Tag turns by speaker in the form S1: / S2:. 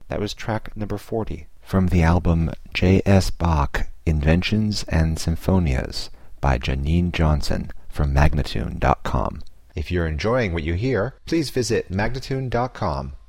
S1: That was track number 40 from the album J.S. Bach Inventions and Symphonias by Janine Johnson from Magnatune.com. If you're enjoying what you hear, please visit Magnatune.com